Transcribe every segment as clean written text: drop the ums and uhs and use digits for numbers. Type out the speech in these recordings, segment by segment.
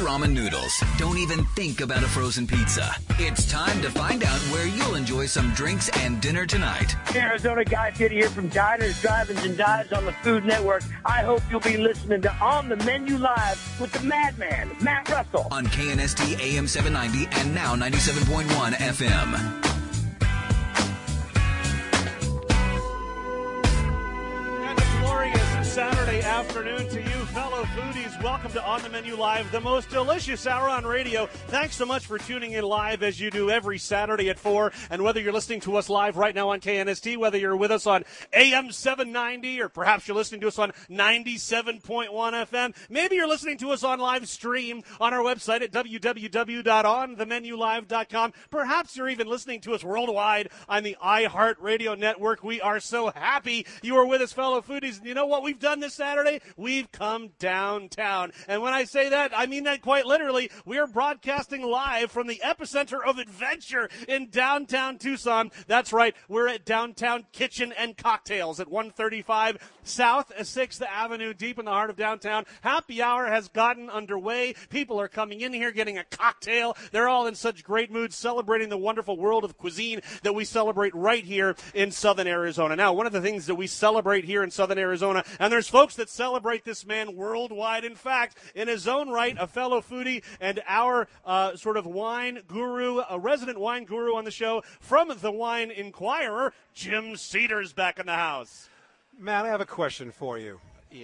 ramen noodles. Don't even think about a frozen pizza. It's time to find out where you'll enjoy some drinks and dinner tonight. Arizona Guy Fieri here from Diners, Drive-Ins, and Dives on the Food Network. I hope you'll be listening to On the Menu Live with the madman, Matt Russell. On KNST AM 790 and now 97.1 FM. Saturday afternoon to you, fellow foodies. Welcome to On the Menu Live, the most delicious hour on radio. Thanks so much for tuning in live as you do every Saturday at 4. And whether you're listening to us live right now on KNST, whether you're with us on AM 790, or perhaps you're listening to us on 97.1 FM, maybe you're listening to us on live stream on our website at www.onthemenulive.com. Perhaps you're even listening to us worldwide on the iHeartRadio network. We are so happy you are with us, fellow foodies. And you know what we've done this Saturday? We've come downtown. And when I say that, I mean that quite literally. We are broadcasting live from the epicenter of adventure in downtown Tucson. That's right. We're at Downtown Kitchen and Cocktails at 135 South 6th Avenue, deep in the heart of downtown. Happy hour has gotten underway. People are coming in here getting a cocktail. They're all in such great mood, celebrating the wonderful world of cuisine that we celebrate right here in Southern Arizona. Now, one of the things that we celebrate here in Southern Arizona, and there's folks that celebrate this man worldwide. In fact, in his own right, a fellow foodie and our sort of wine guru, a resident wine guru on the show from the Wine Inquirer, Jim Cedars back in the house. Matt, I have a question for you.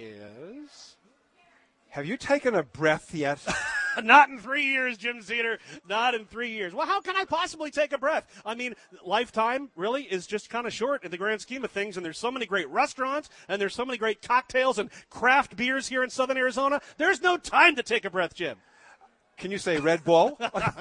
Yes? Have you taken a breath yet? Not in 3 years, Jim Cedar. Not in 3 years. Well, how can I possibly take a breath? I mean, lifetime really is just kind of short in the grand scheme of things, and there's so many great restaurants, and there's so many great cocktails and craft beers here in Southern Arizona. There's no time to take a breath, Jim. Can you say Red Bull?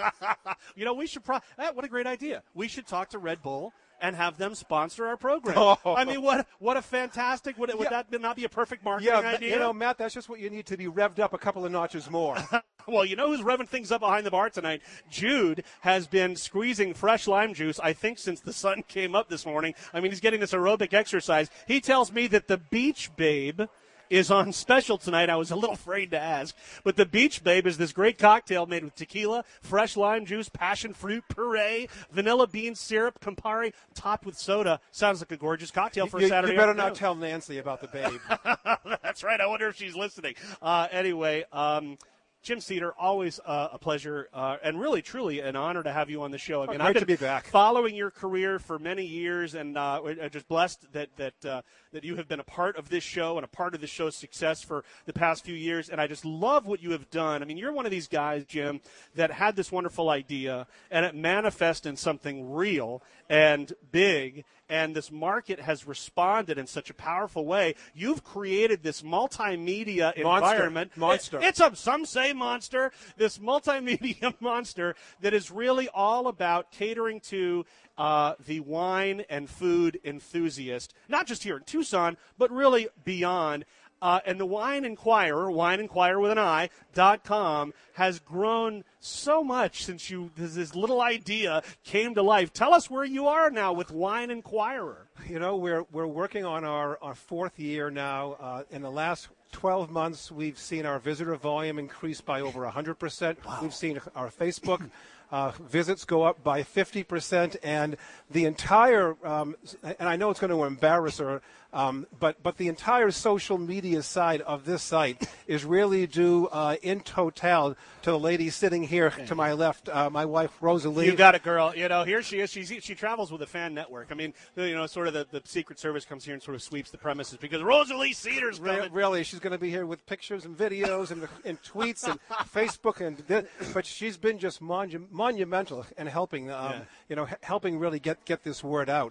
You know, we should what a great idea. We should talk to Red Bull and have them sponsor our program. Oh. I mean, what a fantastic, would that not be a perfect marketing idea? You know, Matt, that's just what you need to be revved up a couple of notches more. Well, you know who's revving things up behind the bar tonight? Jude has been squeezing fresh lime juice, I think, since the sun came up this morning. I mean, he's getting this aerobic exercise. He tells me that the Beach Babe is on special tonight. I was a little afraid to ask. But the Beach Babe is this great cocktail made with tequila, fresh lime juice, passion fruit puree, vanilla bean syrup, Campari, topped with soda. Sounds like a gorgeous cocktail for a Saturday You better afternoon. not tell Nancy about the Babe. That's right. I wonder if she's listening. Anyway, Jim Cedar, always a pleasure and really, truly an honor to have you on the show. I mean, great I've been to be back. Following your career for many years, and I'm just blessed that you have been a part of this show and a part of this show's success for the past few years. And I just love what you have done. I mean, you're one of these guys, Jim, that had this wonderful idea, and it manifested in something real and big. And this market has responded in such a powerful way. You've created this multimedia environment. Monster. It's some say monster. This multimedia monster that is really all about catering to the wine and food enthusiast, not just here in Tucson, but really beyond. And the Wine Inquirer with an I.com, has grown so much since this little idea came to life. Tell us where you are now with Wine Inquirer. You know, we're working on our fourth year now. In the last 12 months, we've seen our visitor volume increase by over 100%. Wow. We've seen our Facebook visits go up by 50%, and the entire and I know it's going to embarrass her, but the entire social media side of this site is really due in total to the lady sitting here to my left, my wife Rosalie. You got it, girl. You know, here she is. She travels with a fan network. I mean, you know, sort of the Secret Service comes here and sort of sweeps the premises because Rosalie Cedars coming. Really, she's going to be here with pictures and videos and tweets and Facebook but she's been just monumental in helping, helping really get this word out.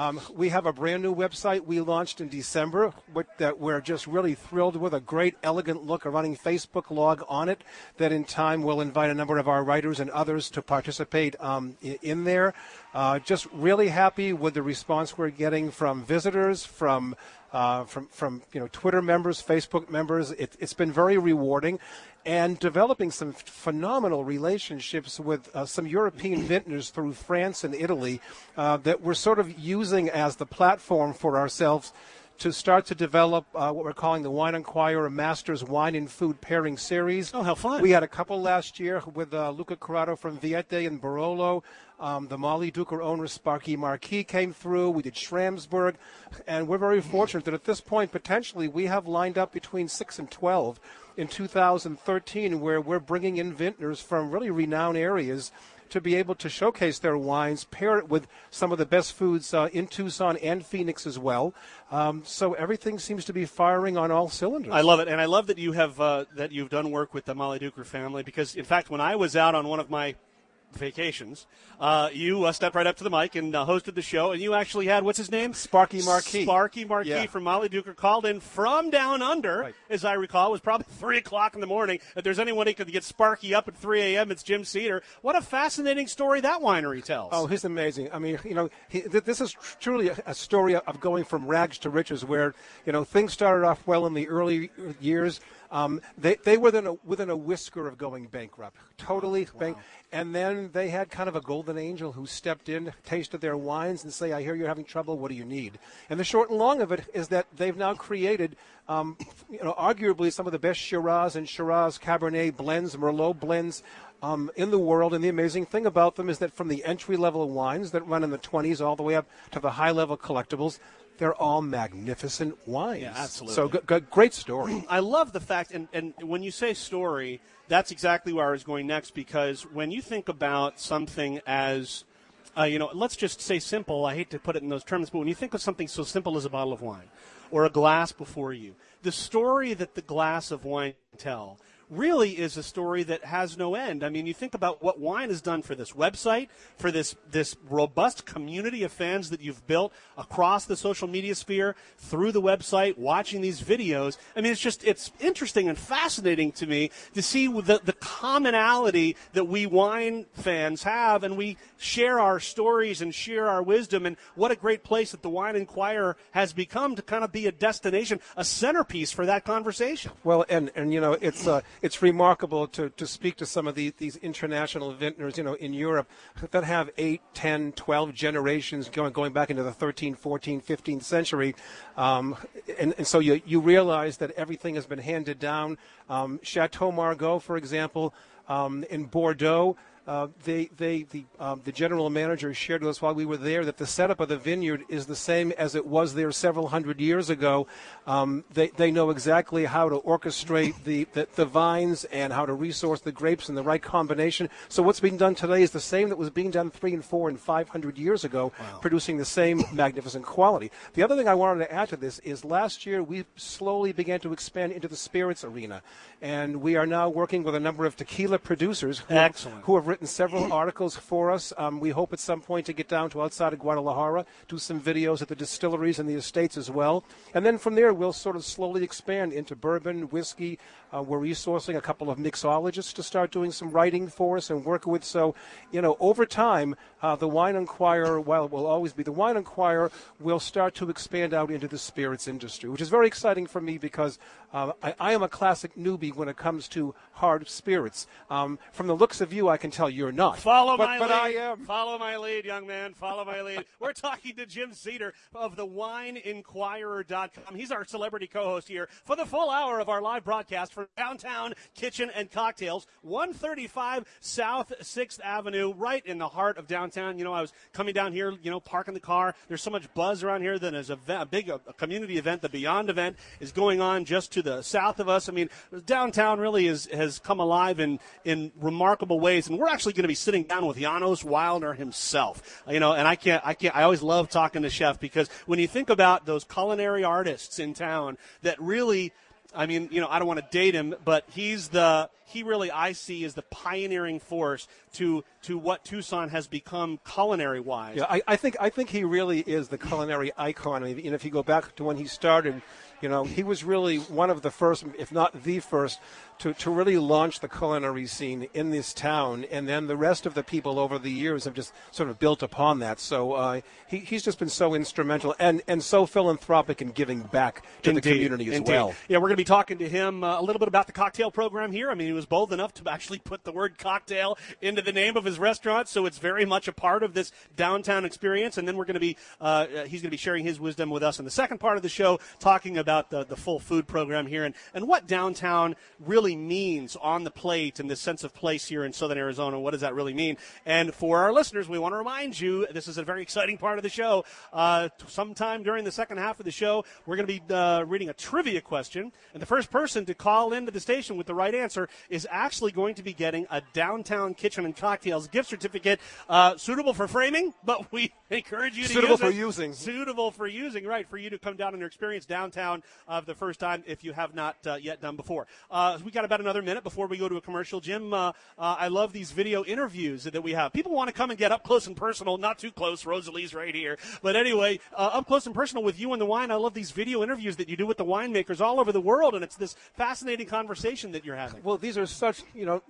We have a brand new website we launched in December that we're just really thrilled with, a great, elegant look, a running Facebook log on it that in time will invite a number of our writers and others to participate in there. Just really happy with the response we're getting from visitors, from Twitter members, Facebook members. It's been very rewarding. And developing some phenomenal relationships with some European vintners through France and Italy that we're sort of using as the platform for ourselves to start to develop what we're calling the Wine Inquirer Masters Wine and Food Pairing Series. Oh, how fun. We had a couple last year with Luca Corrado from Viette and Barolo. The Molly Duker owner, Sparky Marquis, came through. We did Schramsberg. And we're very fortunate that at this point, potentially, we have lined up between 6 and 12 in 2013 where we're bringing in vintners from really renowned areas to be able to showcase their wines, pair it with some of the best foods in Tucson and Phoenix as well. So everything seems to be firing on all cylinders. I love it, and I love that you have that you've done work with the Molly Duker family because, in fact, when I was out on one of my vacations, you stepped right up to the mic and hosted the show, and you actually had, what's his name? Sparky Marquis. Sparky Marquis from Molly Duker called in from down under, as I recall. It was probably 3 o'clock in the morning. If there's anyone who could get Sparky up at 3 a.m., it's Jim Cedar. What a fascinating story that winery tells. Oh, he's amazing. I mean, this is truly a story of going from rags to riches where, things started off well in the early years. They were within a whisker of going bankrupt, totally bankrupt. And then they had kind of a golden angel who stepped in, tasted their wines, and say, I hear you're having trouble. What do you need? And the short and long of it is that they've now created, arguably some of the best Shiraz and Shiraz Cabernet blends, Merlot blends in the world. And the amazing thing about them is that from the entry-level wines that run in the 20s all the way up to the high-level collectibles, they're all magnificent wines. Yeah, absolutely. So great story. I love the fact, and when you say story, that's exactly where I was going next, because when you think about something as, let's just say simple, I hate to put it in those terms, but when you think of something so simple as a bottle of wine or a glass before you, the story that the glass of wine tell really is a story that has no end. I mean, you think about what wine has done for this website, for this robust community of fans that you've built across the social media sphere, through the website, watching these videos. I mean, it's interesting and fascinating to me to see the commonality that we wine fans have, and we share our stories and share our wisdom, and what a great place that the Wine Inquirer has become to kind of be a destination, a centerpiece for that conversation. Well, and it's remarkable to speak to some of these international vintners, in Europe that have 8, 10, 12 generations going back into the 13th, 14th, 15th century. And so you realize that everything has been handed down. Chateau Margaux, for example, in Bordeaux, the general manager shared with us while we were there that the setup of the vineyard is the same as it was there several hundred years ago. They know exactly how to orchestrate the vines and how to resource the grapes in the right combination. So what's being done today is the same that was being done 300 and 400 and 500 years ago, producing the same magnificent quality. The other thing I wanted to add to this is last year we slowly began to expand into the spirits arena, and we are now working with a number of tequila producers who have written several articles for us. We hope at some point to get down to outside of Guadalajara, do some videos at the distilleries and the estates as well. And then from there, we'll sort of slowly expand into bourbon, whiskey. We're resourcing a couple of mixologists to start doing some writing for us and work with. So, over time, the Wine Inquirer, while it will always be the Wine Inquirer, will start to expand out into the spirits industry, which is very exciting for me because I am a classic newbie when it comes to hard spirits. From the looks of you, I can tell you're not. Follow my lead. I am. Follow my lead, young man. Follow my lead. We're talking to Jim Cedar of the WineInquirer.com. He's our celebrity co-host here for the full hour of our live broadcast for Downtown Kitchen and Cocktails, 135 South 6th Avenue, right in the heart of downtown. I was coming down here, parking the car. There's so much buzz around here that there's a big community event. The Beyond event is going on just to the south of us. I mean, downtown really has come alive in remarkable ways, and we're actually going to be sitting down with Janos Wilder himself. And I always love talking to Chef because when you think about those culinary artists in town that really, I don't want to date him, but he really I see as the pioneering force to what Tucson has become culinary-wise. Yeah, I think he really is the culinary icon. I mean, if you go back to when he started, He was really one of the first, if not the first, to really launch the culinary scene in this town, and then the rest of the people over the years have just sort of built upon that. So he's just been so instrumental and so philanthropic in giving back to the community as well. Yeah, we're going to be talking to him a little bit about the cocktail program here. I mean, he was bold enough to actually put the word cocktail into the name of his restaurant, so it's very much a part of this downtown experience. And then we're going to be he's going to be sharing his wisdom with us in the second part of the show, talking about the full food program here and what downtown really means on the plate and this sense of place here in Southern Arizona. What does that really mean? And for our listeners, we want to remind you, this is a very exciting part of the show. Sometime during the second half of the show, we're going to be reading a trivia question, and the first person to call into the station with the right answer is actually going to be getting a Downtown Kitchen and Cocktails gift certificate, suitable for framing, but we encourage you to suitable for using, right, for you to come down and experience downtown the first time if you have not yet done before. We got about another minute before we go to a commercial. Jim, I love these video interviews that we have. People want to come and get up close and personal, not too close. Rosalie's right here. But anyway, up close and personal with you and the wine. I love these video interviews that you do with the winemakers all over the world, and it's this fascinating conversation that you're having. Well, these are such,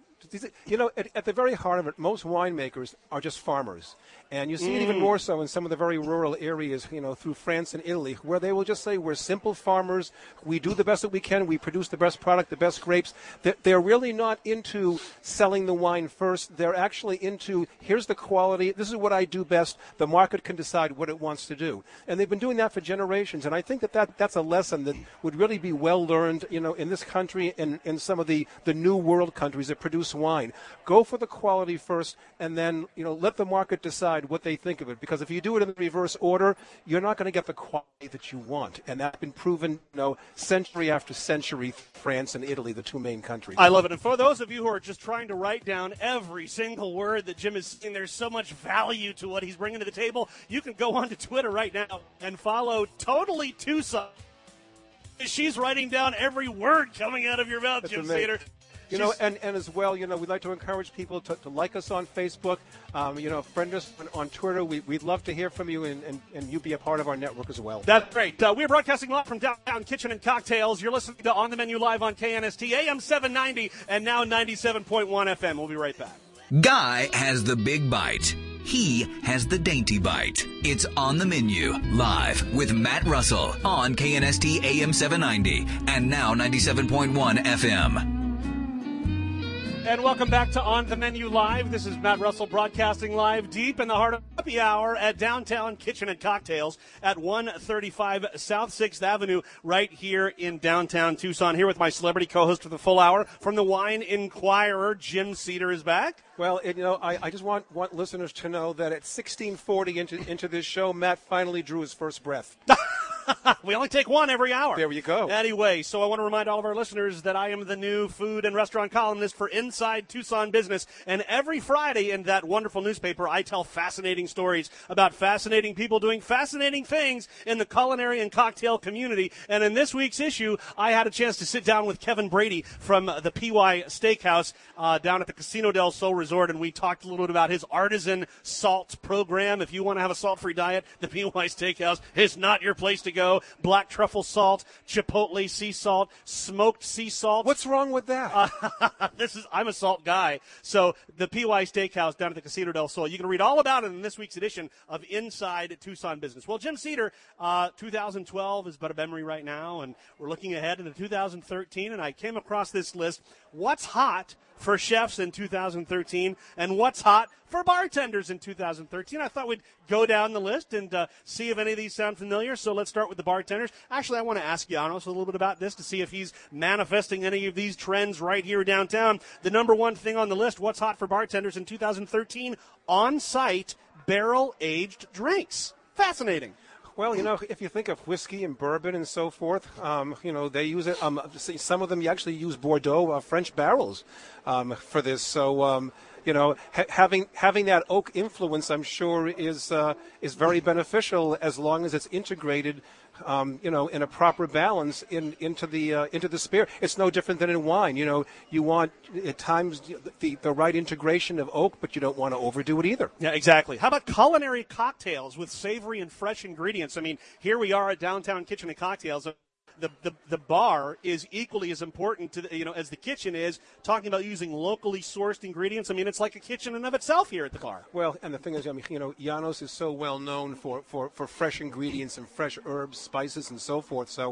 at the very heart of it, most winemakers are just farmers. And you see it even more so in some of the very rural areas, through France and Italy, where they will just say, we're simple farmers, we do the best that we can, we produce the best product, the best grapes. They're really not into selling the wine first. They're actually into, here's the quality, this is what I do best, the market can decide what it wants to do. And they've been doing that for generations. And I think that's a lesson that would really be well learned, in this country and in some of the new world countries that produce wine. Go for the quality first, and then, let the market decide what they think of it, because if you do it in the reverse order, you're not going to get the quality that you want, and that's been proven, century after century. France and Italy, the two main countries. I love it. And for those of you who are just trying to write down every single word that Jim is saying, there's so much value to what he's bringing to the table. You can go onto Twitter right now and follow Totally Tucson. She's writing down every word coming out of your mouth, Jim Cedar. And as well, we'd like to encourage people to like us on Facebook, friend us on Twitter. We'd love to hear from you and you be a part of our network as well. That's great. We're broadcasting live from Downtown Kitchen and Cocktails. You're listening to On the Menu live on KNST, AM 790, and now 97.1 FM. We'll be right back. Guy has the big bite. He has the dainty bite. It's On the Menu, live with Matt Russell on KNST AM 790 and now 97.1 FM. And welcome back to On the Menu Live. This is Matt Russell broadcasting live deep in the heart of happy hour at Downtown Kitchen and Cocktails at 135 South 6th Avenue right here in downtown Tucson. Here with my celebrity co-host for the full hour from the Wine Inquirer, Jim Cedar is back. Well, I just want listeners to know that at 16:40 into this show, Matt finally drew his first breath. We only take one every hour. There you go. Anyway, so I want to remind all of our listeners that I am the new food and restaurant columnist for Inside Tucson Business. And every Friday in that wonderful newspaper, I tell fascinating stories about fascinating people doing fascinating things in the culinary and cocktail community. And in this week's issue, I had a chance to sit down with Kevin Brady from the PY Steakhouse down at the Casino del Sol Resort. And we talked a little bit about his artisan salt program. If you want to have a salt-free diet, the PY Steakhouse is not your place to go. Black truffle salt, chipotle sea salt, smoked sea salt. What's wrong with that? I'm a salt guy. So the PY Steakhouse down at the Casino del Sol. You can read all about it in this week's edition of Inside Tucson Business. Well, Jim Cedar, 2012 is but a memory right now, and we're looking ahead into 2013, and I came across this list. What's hot for chefs in 2013 and what's hot for bartenders in 2013. I thought we'd go down the list and see if any of these sound familiar. So let's start with the bartenders. Actually, I want to ask Janos a little bit about this to see if he's manifesting any of these trends right here downtown. The number one thing on the list, what's hot for bartenders in 2013, on-site barrel-aged drinks. Fascinating. Well, if you think of whiskey and bourbon and so forth, they use it. Some of them actually use Bordeaux French barrels for this. So, having that oak influence, I'm sure, is very beneficial as long as it's integrated, in a proper balance into the spirit. It's no different than in wine. You want at times the right integration of oak, but you don't want to overdo it either. Yeah, exactly. How about culinary cocktails with savory and fresh ingredients? I mean, here we are at Downtown Kitchen and Cocktails. the bar is equally as important to as the kitchen is. Talking about using locally sourced ingredients, I mean, it's like a kitchen in of itself here at the bar. Well, and the thing is, I mean, Janos is so well known for fresh ingredients and fresh herbs, spices, and so forth. So,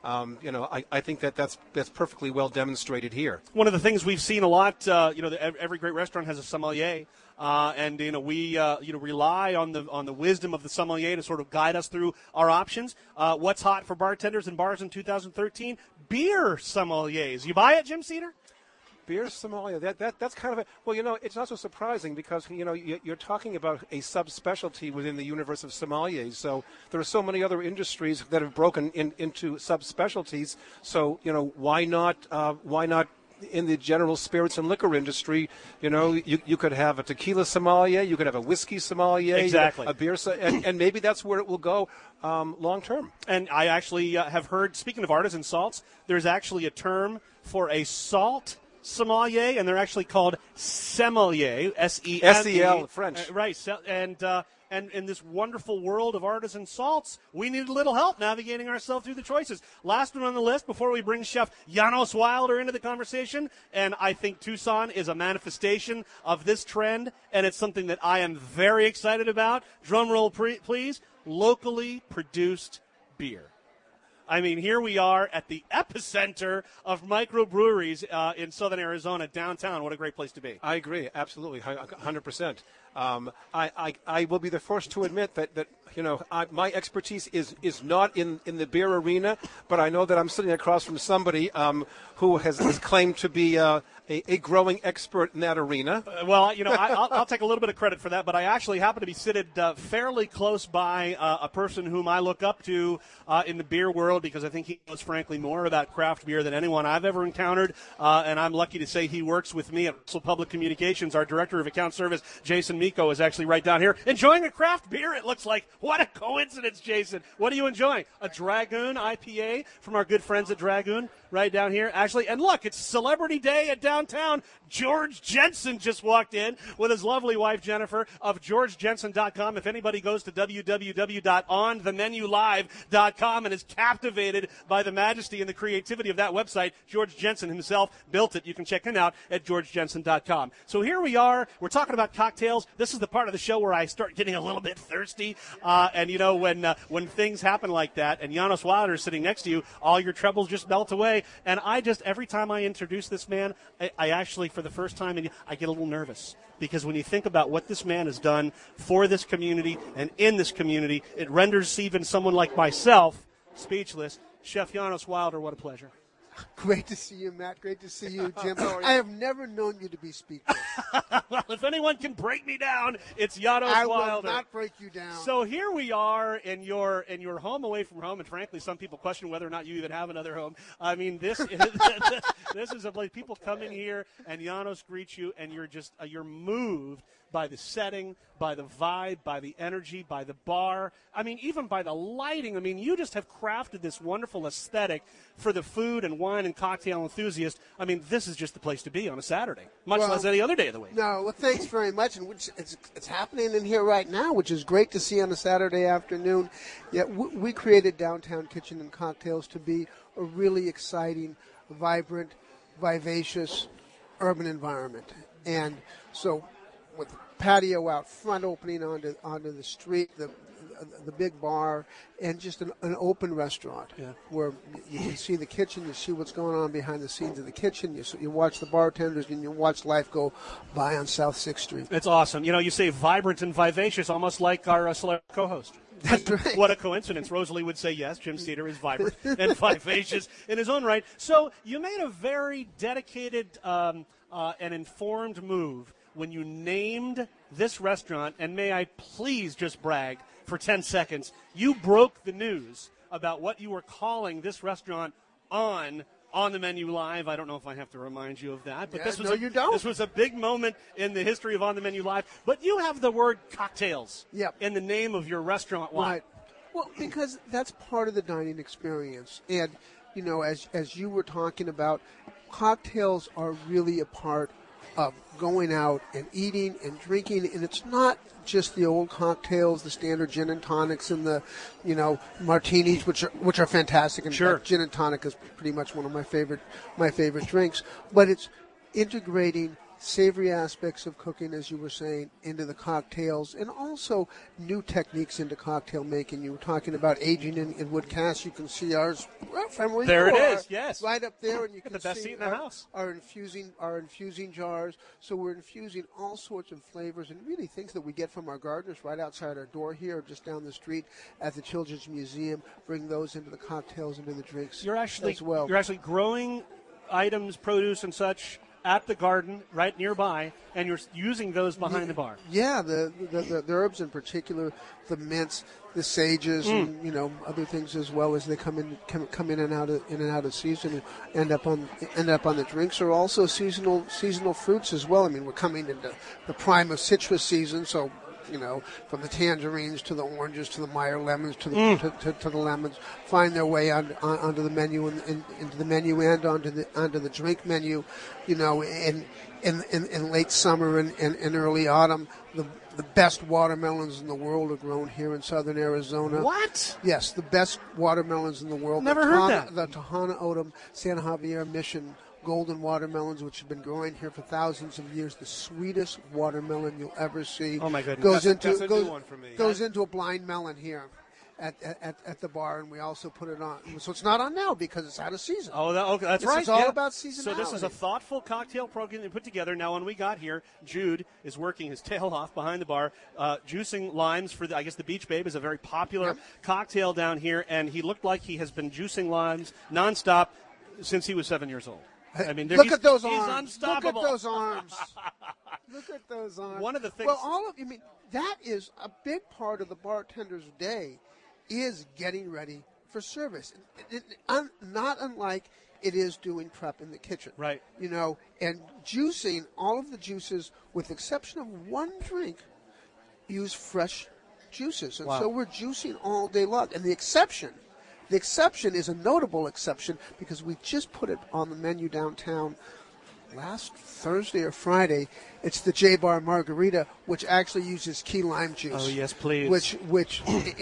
I think that's perfectly well demonstrated here. One of the things we've seen a lot, every great restaurant has a sommelier. And we rely on the wisdom of the sommelier to sort of guide us through our options. What's hot for bartenders and bars in 2013? Beer sommeliers. You buy it, Jim Cedar? Beer sommelier. That's kind of it's not so surprising because you're talking about a subspecialty within the universe of sommeliers. So there are so many other industries that have broken into subspecialties. So why not? In the general spirits and liquor industry, you could have a tequila sommelier, you could have a whiskey sommelier, exactly, a beer, and maybe that's where it will go long term. And I actually have heard, speaking of artisan salts, there's actually a term for a salt sommelier, and they're actually called sommelier, S-E-M-E, French, right? And in this wonderful world of artisan salts, we need a little help navigating ourselves through the choices. Last one on the list before we bring Chef Janos Wilder into the conversation, and I think Tucson is a manifestation of this trend, and it's something that I am very excited about. Drum roll, please. Locally produced beer. I mean, here we are at the epicenter of microbreweries in southern Arizona, downtown. What a great place to be. I agree, absolutely, 100%. I will be the first to admit that my expertise is not in the beer arena, but I know that I'm sitting across from somebody who has claimed to be a growing expert in that arena. I'll take a little bit of credit for that, but I actually happen to be seated fairly close by a person whom I look up to in the beer world because I think he knows, frankly, more about craft beer than anyone I've ever encountered, and I'm lucky to say he works with me at Russell Public Communications. Our Director of Account Service, Jason Miko, is actually right down here enjoying a craft beer, it looks like. What a coincidence, Jason. What are you enjoying? A Dragoon IPA from our good friends at Dragoon right down here, actually. And look, it's Celebrity Day at downtown. George Jensen just walked in with his lovely wife, Jennifer, of GeorgeJensen.com. If anybody goes to www.onthemenulive.com and is captivated by the majesty and the creativity of that website, George Jensen himself built it. You can check him out at GeorgeJensen.com. So here we are. We're talking about cocktails. This is the part of the show where I start getting a little bit thirsty. When things happen like that, and Janos Wilder is sitting next to you, all your troubles just melt away. And every time I introduce this man, I actually, for the first time, I get a little nervous. Because when you think about what this man has done for this community and in this community, it renders even someone like myself speechless. Chef Janos Wilder, what a pleasure. Great to see you, Matt. Great to see you, Jim. I have never known you to be speechless. Well, if anyone can break me down, it's Janos Wilder. I will not break you down. So here we are in your home away from home, and frankly, some people question whether or not you even have another home. I mean, this is a place people come in here, and Janos greets you, and you're moved by the setting, by the vibe, by the energy, by the bar. I mean, even by the lighting. I mean, you just have crafted this wonderful aesthetic for the food and wine and cocktail enthusiast. I mean, this is just the place to be on a Saturday, much less any other day of the week. No, well, thanks very much. And it's happening in here right now, which is great to see on a Saturday afternoon. Yeah, we created Downtown Kitchen and Cocktails to be a really exciting, vibrant, vivacious urban environment. And so with patio out front opening onto the street, the big bar, and just an open restaurant where you can see the kitchen, you see what's going on behind the scenes of the kitchen, you watch the bartenders, and you watch life go by on South 6th Street. It's awesome. You say vibrant and vivacious, almost like our celebrity co-host. That's right. What a coincidence. Rosalie would say yes. Jim Cedar is vibrant and vivacious in his own right. So you made a very dedicated and informed move when you named this restaurant, and may I please just brag for 10 seconds, you broke the news about what you were calling this restaurant on the Menu Live. I don't know if I have to remind you of that, but this was a big moment in the history of On the Menu Live. But you have the word cocktails in the name of your restaurant. Why? Right. Well, because that's part of the dining experience. And, as you were talking about, cocktails are really a part of going out and eating and drinking, and it's not just the old cocktails, the standard gin and tonics and the, martinis, which are fantastic. And sure, gin and tonic is pretty much one of my favorite drinks. But it's integrating savory aspects of cooking, as you were saying, into the cocktails, and also new techniques into cocktail making. You were talking about aging in wood casks. You can see ours from where there you it are, is, yes, right up there, and you can the best see seat in the house. Our infusing jars. So we're infusing all sorts of flavors and really things that we get from our gardeners right outside our door here, or just down the street at the Children's Museum. Bring those into the cocktails, into the drinks. You're actually as well. Growing items, produce, and such at the garden right nearby, and you're using those behind the bar. Yeah, the herbs in particular, the mints, the sages, and other things as well, as they come in and out of season and end up on the drinks. Are also seasonal fruits as well. I mean, we're coming into the prime of citrus season, so. From the tangerines to the oranges to the Meyer lemons to the lemons, find their way onto the menu and into the menu and onto the drink menu. In late summer and early autumn, the best watermelons in the world are grown here in southern Arizona. What? Yes, the best watermelons in the world. Never heard that. The Tohono O'odham San Javier Mission golden watermelons, which have been growing here for thousands of years, the sweetest watermelon you'll ever see. Oh my goodness! That's a new one for me. Goes into a blind melon here at the bar, and we also put it on. So it's not on now because it's out of season. Oh, that's this right. It's all about seasonality. So this is a thoughtful cocktail program they put together. Now, when we got here, Jude is working his tail off behind the bar, juicing limes for the Beach Babe is a very popular cocktail down here, and he looked like he has been juicing limes nonstop since he was 7 years old. I mean, look at those he's arms. unstoppable. Look at those arms. Look at those arms. One of the things. Well, that is a big part of the bartender's day, is getting ready for service. Not unlike it is doing prep in the kitchen. Right. And juicing, all of the juices, with the exception of one drink, use fresh juices. And so we're juicing all day long. And the exception is a notable exception because we just put it on the menu downtown last Thursday or Friday. It's the J-Bar Margarita, which actually uses key lime juice. Oh, yes, please. Which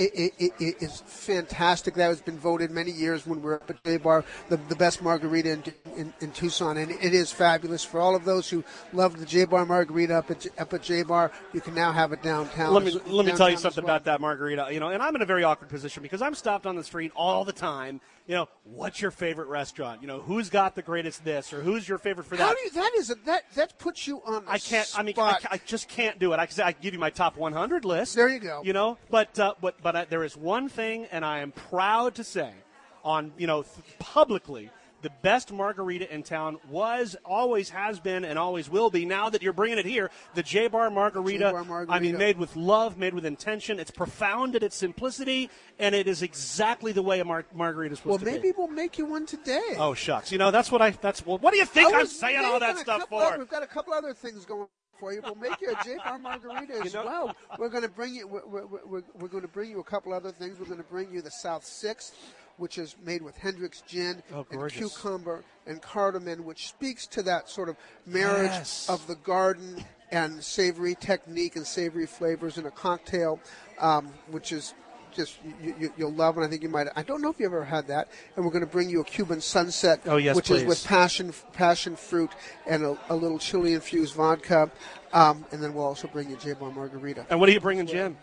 is fantastic. That has been voted many years when we're up at J-Bar the best margarita in Tucson, and it is fabulous. For all of those who love the J-Bar Margarita up at J-Bar, you can now have it downtown. Let me tell you something about that margarita. And I'm in a very awkward position because I'm stopped on the street all the time. What's your favorite restaurant? Who's got the greatest this, or who's your favorite for that? How do you, that puts you on I can't. spot. I just can't do it. I can give you my top 100 list. There you go. But there is one thing, and I am proud to say, on publicly, the best margarita in town always has been, and always will be. Now that you're bringing it here, the J-Bar Margarita. Made with love, made with intention. It's profound in its simplicity, and it is exactly the way a margarita is supposed to be. Well, maybe we'll make you one today. Oh shucks! What do you think I'm saying all that stuff for? We've got a couple other things going for you. We'll make you a J-Bar Margarita as well. We're going to bring you. We're going to bring you a couple other things. We're going to bring you the South Sixth, which is made with Hendrick's gin and cucumber and cardamom, which speaks to that sort of marriage of the garden and savory technique and savory flavors in a cocktail, which is just you'll love. And I think you might. I don't know if you ever had that. And we're going to bring you a Cuban Sunset, which is with passion fruit and a little chili infused vodka, and then we'll also bring you J-Bar Margarita. And what are you bringing, Jim?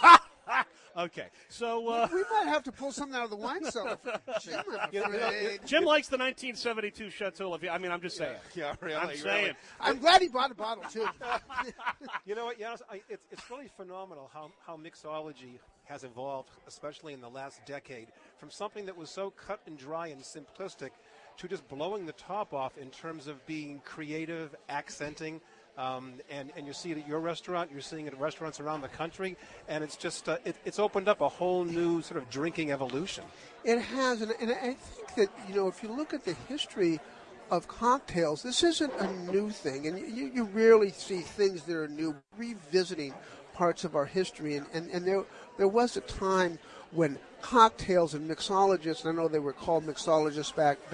Okay, so we might have to pull something out of the wine cellar. Jim likes the 1972 Chateau Lafite. I'm just saying. Yeah, really. I'm saying. I'm glad he bought a bottle too. You know what? It's really phenomenal how mixology has evolved, especially in the last decade, from something that was so cut and dry and simplistic to just blowing the top off in terms of being creative, accenting. And you see it at your restaurant, you're seeing it at restaurants around the country, and it's just it's opened up a whole new sort of drinking evolution. It has, and I think that if you look at the history of cocktails, this isn't a new thing, and you rarely see things that are new, revisiting parts of our history, and there was a time when cocktails and mixologists, and I know they were called mixologists back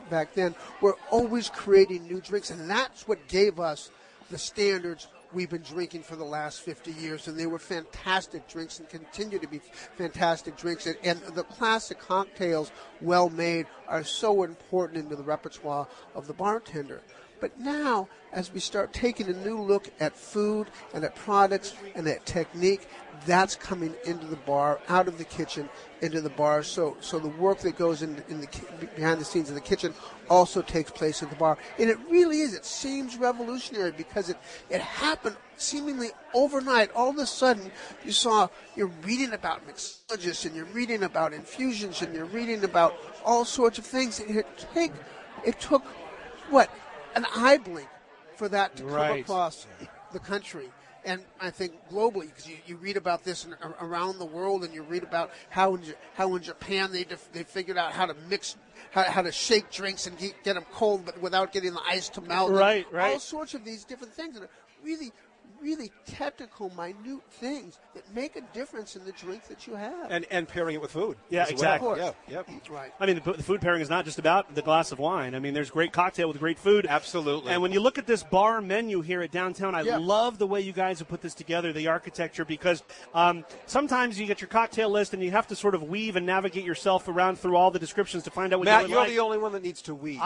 back then. We're always creating new drinks, and that's what gave us the standards we've been drinking for the last 50 years, and they were fantastic drinks and continue to be fantastic drinks. And the classic cocktails, well made, are so important into the repertoire of the bartender. But now, as we start taking a new look at food and at products and at technique, that's coming into the bar, out of the kitchen, into the bar. So the work that goes in the behind the scenes of the kitchen also takes place at the bar. And it really is. It seems revolutionary because it happened seemingly overnight. All of a sudden, you're reading about mixologists, and you're reading about infusions, and you're reading about all sorts of things. And it took what? An eye blink for that to come across the country. And I think globally, because you read about this around the world, and you read about how in Japan they figured out how to mix, how to shake drinks and get them cold, but without getting the ice to melt. Right. All sorts of these different things that are really, really technical, minute things that make a difference in the drink that you have. And pairing it with food. Yeah, exactly. Yeah, yep. Right. I mean, the food pairing is not just about the glass of wine. I mean, there's great cocktail with great food. Absolutely. And when you look at this bar menu here at Downtown, I love the way you guys have put this together, the architecture, because sometimes you get your cocktail list and you have to sort of weave and navigate yourself around through all the descriptions to find out what Matt, you're like. the only one that needs to weave.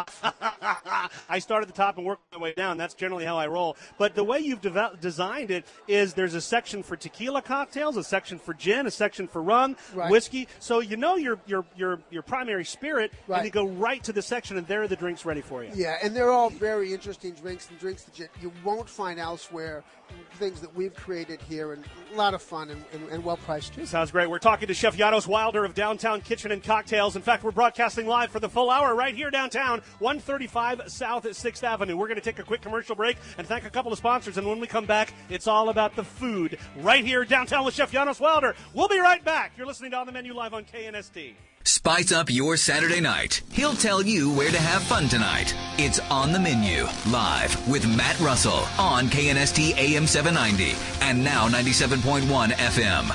I start at the top and work my way down. That's generally how I roll. But the way you've designed it is there's a section for tequila cocktails, a section for gin, a section for rum, whiskey. So you know your primary spirit, and you go right to the section, and there are the drinks ready for you. Yeah, and they're all very interesting drinks, and drinks that you won't find elsewhere, things that we've created here, and a lot of fun and well-priced too. Sounds great. We're talking to Chef Janos Wilder of Downtown Kitchen and Cocktails. In fact, we're broadcasting live for the full hour right here downtown, 135 South 6th Avenue. We're going to take a quick commercial break and thank a couple of sponsors, and when we come back, it's all about the food right here downtown with Chef Janos Wilder. We'll be right back. You're listening to On the Menu live on KNST. Spice up your Saturday night. He'll tell you where to have fun tonight. It's On the Menu, live with Matt Russell on KNST AM 790 and now 97.1 FM.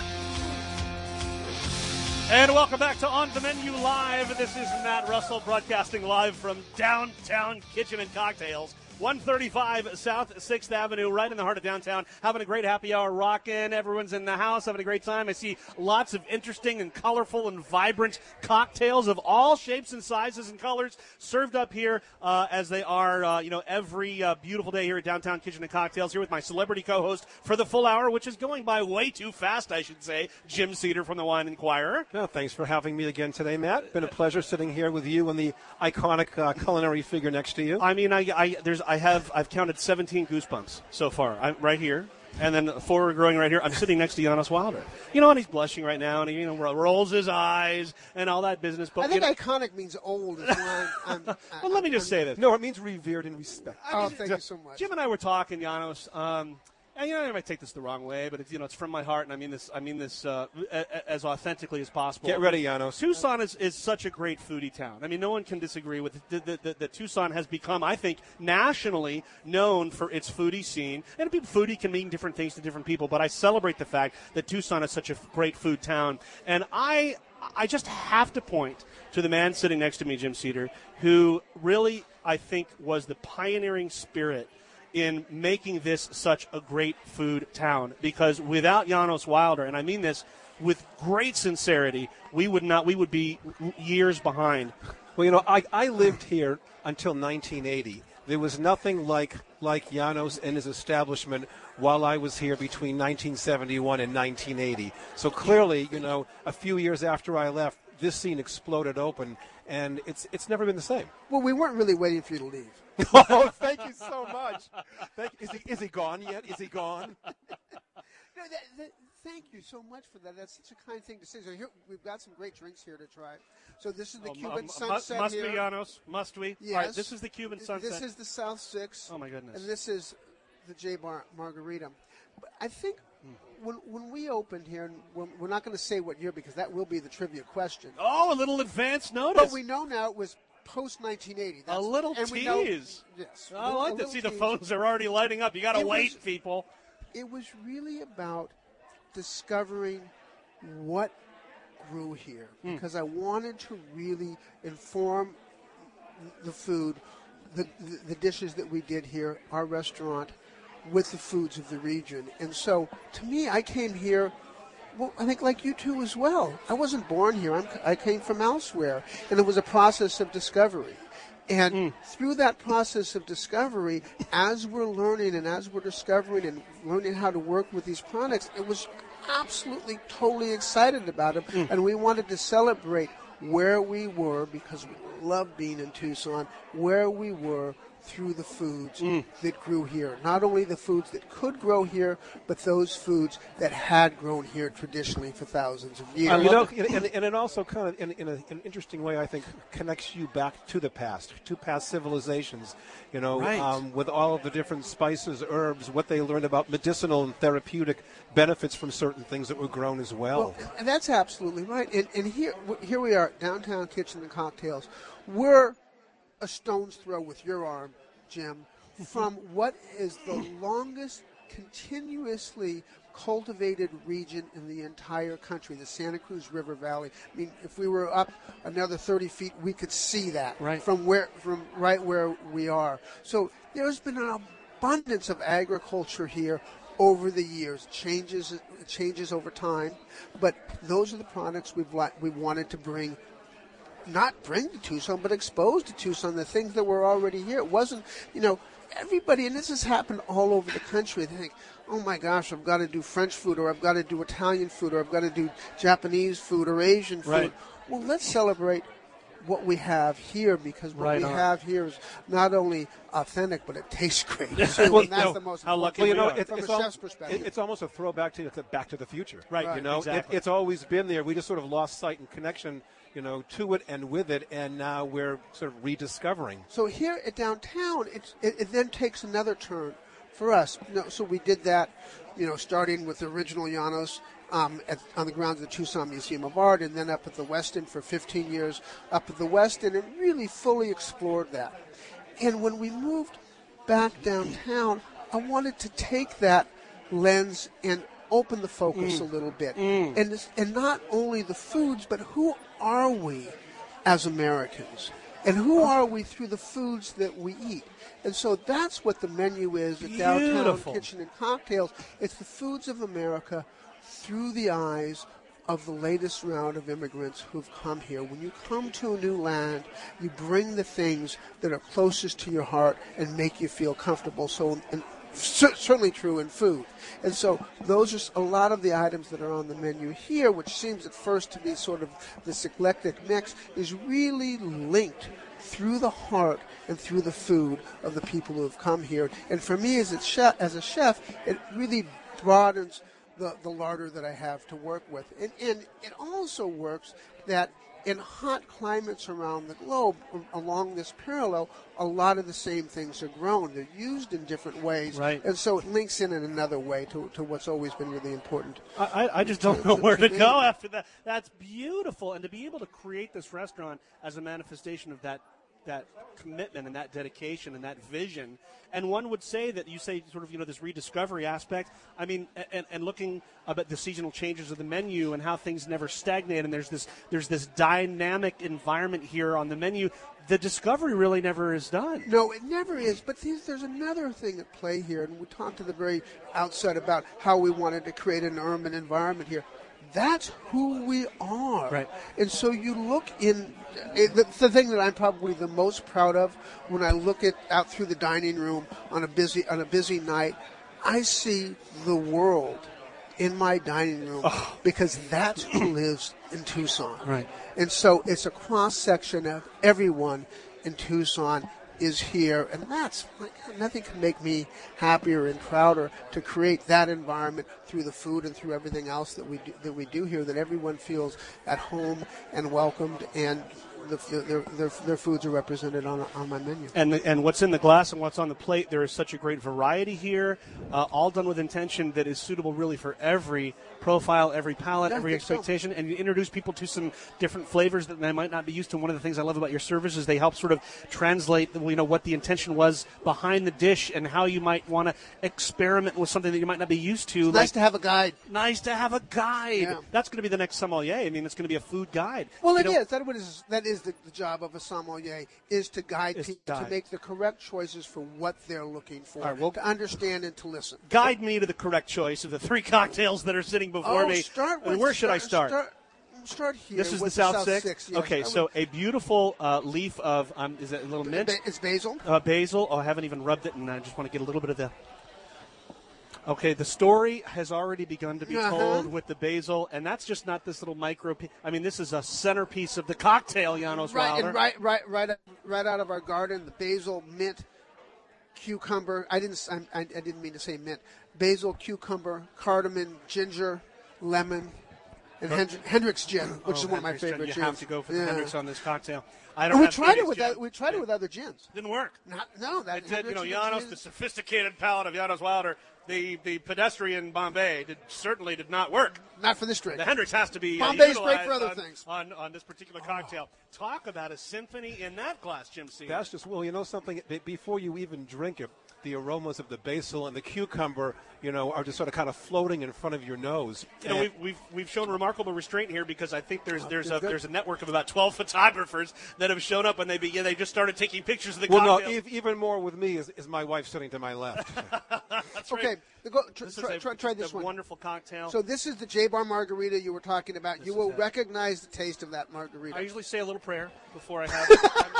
And welcome back to On the Menu Live. This is Matt Russell broadcasting live from Downtown Kitchen and Cocktails. 135 South 6th Avenue, right in the heart of downtown. Having a great happy hour rocking. Everyone's in the house having a great time. I see lots of interesting and colorful and vibrant cocktails of all shapes and sizes and colors served up here as they are, every beautiful day here at Downtown Kitchen and Cocktails. Here with my celebrity co-host for the full hour, which is going by way too fast, I should say, Jim Cedar from the Wine Inquirer. No, thanks for having me again today, Matt. Been a pleasure sitting here with you and the iconic culinary figure next to you. I mean, I've counted 17 goosebumps so far. I'm right here, and then 4 are growing right here. I'm sitting next to Janos Wilder. And he's blushing right now, and he rolls his eyes and all that business. But I think iconic means old. Is why well, let me just say this. No, it means revered and respected. Oh, thank you so much. Jim and I were talking, Janos. And I might take this the wrong way, but it's from my heart, and I mean this as authentically as possible. Get ready, Janos. Tucson is such a great foodie town. I mean, no one can disagree with it. The Tucson has become, I think, nationally known for its foodie scene. And foodie can mean different things to different people, but I celebrate the fact that Tucson is such a great food town. And I just have to point to the man sitting next to me, Jim Cedar, who really, I think, was the pioneering spirit in making this such a great food town, because without Janos Wilder, and I mean this with great sincerity, we would be years behind. Well, I lived here until 1980. There was nothing like Janos and his establishment while I was here between 1971 and 1980. So clearly, a few years after I left, this scene exploded open, and it's never been the same. Well, we weren't really waiting for you to leave. Oh, thank you so much. Is he gone yet? Is he gone? No, thank you so much for that. That's such a kind thing to say. So here we've got some great drinks here to try. So this is the Cuban Sunset must here. Must we, Janos? Must we? Yes. All right, this is the Cuban Sunset. This is the South Six. Oh, my goodness. And this is the J Bar Margarita. But I think when we opened here, and we're not going to say what year because that will be the trivia question. Oh, a little advance notice. But we know now it was post-1980. A little tease. Yes. I like to see the phones are already lighting up. You got to wait, people. It was really about discovering what grew here because I wanted to really inform the food, the dishes that we did here, our restaurant, with the foods of the region. And so, to me, I came here, well, I think like you two as well. I wasn't born here. I came from elsewhere. And it was a process of discovery. And through that process of discovery, as we're learning and as we're discovering and learning how to work with these products, it was absolutely totally excited about it. And we wanted to celebrate where we were, because we love being in Tucson, where we were through the foods that grew here. Not only the foods that could grow here, but those foods that had grown here traditionally for thousands of years. And it also kind of, in an interesting way, I think, connects you back to the past, to past civilizations, with all of the different spices, herbs, what they learned about medicinal and therapeutic benefits from certain things that were grown as well. And that's absolutely right. And here we are, Downtown Kitchen and Cocktails. We're a stone's throw with your arm, Jim, from what is the longest continuously cultivated region in the entire country, the Santa Cruz River Valley. I mean, if we were up another 30 feet, we could see that from right where we are. So there's been an abundance of agriculture here over the years. Changes over time, but those are the products we wanted to bring. Not bring to Tucson, but expose to Tucson the things that were already here. It wasn't, everybody, and this has happened all over the country, they think, oh my gosh, I've got to do French food, or I've got to do Italian food, or I've got to do Japanese food or Asian food. Right. Well, let's celebrate what we have here, because what we have here is not only authentic, but it tastes great. So, and that's the most important from a chef's perspective. It's almost a throwback to Back to the Future. Right. Exactly. It's always been there. We just sort of lost sight and connection to it and with it, and now we're sort of rediscovering. So here at downtown, it then takes another turn for us. So we did that, starting with the original Llanos on the grounds of the Tucson Museum of Art, and then up at the West End for 15 years, up at the West End, and really fully explored that. And when we moved back downtown, I wanted to take that lens and open the focus a little bit. And not only the foods, but who are we as Americans? And who are we through the foods that we eat? And so that's what the menu is at Downtown Kitchen and Cocktails. It's the foods of America through the eyes of the latest round of immigrants who've come here. When you come to a new land, you bring the things that are closest to your heart and make you feel comfortable. So, and certainly true in food. And so those are a lot of the items that are on the menu here, which seems at first to be sort of this eclectic mix, is really linked through the heart and through the food of the people who have come here. And for me as a chef, it really broadens the larder that I have to work with. And it also works that in hot climates around the globe, along this parallel, a lot of the same things are grown. They're used in different ways. Right. And so it links in another way to what's always been really important. I just don't know where to go after that. That's beautiful. And to be able to create this restaurant as a manifestation of that commitment and that dedication and that vision. And one would say that you say sort of, this rediscovery aspect. I mean, and looking at the seasonal changes of the menu and how things never stagnate, and there's this dynamic environment here on the menu. The discovery really never is done. No, it never is. But there's another thing at play here, and we talked at the very outset about how we wanted to create an urban environment here. That's who we are. Right. And so you look the thing that I'm probably the most proud of when I look out through the dining room on a busy night, I see the world in my dining room because that's who lives in Tucson. Right. And so it's a cross section of everyone in Tucson is here, and that's nothing can make me happier and prouder to create that environment through the food and through everything else that we do here, that everyone feels at home and welcomed, and their foods are represented on my menu. And what's in the glass and what's on the plate, there is such a great variety here, all done with intention that is suitable really for every profile, every palate, every expectation, and you introduce people to some different flavors that they might not be used to. One of the things I love about your service is they help sort of translate what the intention was behind the dish and how you might want to experiment with something that you might not be used to. It's nice to have a guide. Nice to have a guide. Yeah. That's going to be the next sommelier. I mean, it's going to be a food guide. Well, it is. That is is the job of a sommelier, is to guide people to make the correct choices for what they're looking for, to understand and to listen. Guide me to the correct choice of the 3 cocktails that are sitting before me. Where should I start? Start here. This is with the South Six? Yes. Okay, so a beautiful leaf of, is it a little mint? It's basil. Basil. Oh, I haven't even rubbed it, and I just want to get a little bit of the... Okay, the story has already begun to be told with the basil, and that's just not this little micro. I mean, this is a centerpiece of the cocktail, Janos Wilder. Right out of our garden. The basil, mint, cucumber. I didn't mean to say mint. Basil, cucumber, cardamom, ginger, lemon, and Hendrick's gin, which is one of my favorite gins. You have to go for the Hendrick's on this cocktail. We tried it with other gins. Didn't work. That did. Janos, the sophisticated palate of Janos Wilder. The pedestrian Bombay certainly did not work. Not for this drink. The Hendrick's has to be Bombay's great for other things. On this particular cocktail. Talk about a symphony in that glass, Jim C. That's just, well, you know something? Before you even drink it, the aromas of the basil and the cucumber, are just sort of kind of floating in front of your nose. We've shown remarkable restraint here because I think there's a network of about 12 photographers that have shown up and they just started taking pictures of the cocktail. Well, no, even more with me is my wife sitting to my left. That's right. Okay, try this one. Wonderful cocktail. So this is the J-Bar margarita you were talking about. You will recognize the taste of that margarita. I usually say a little prayer before I have it.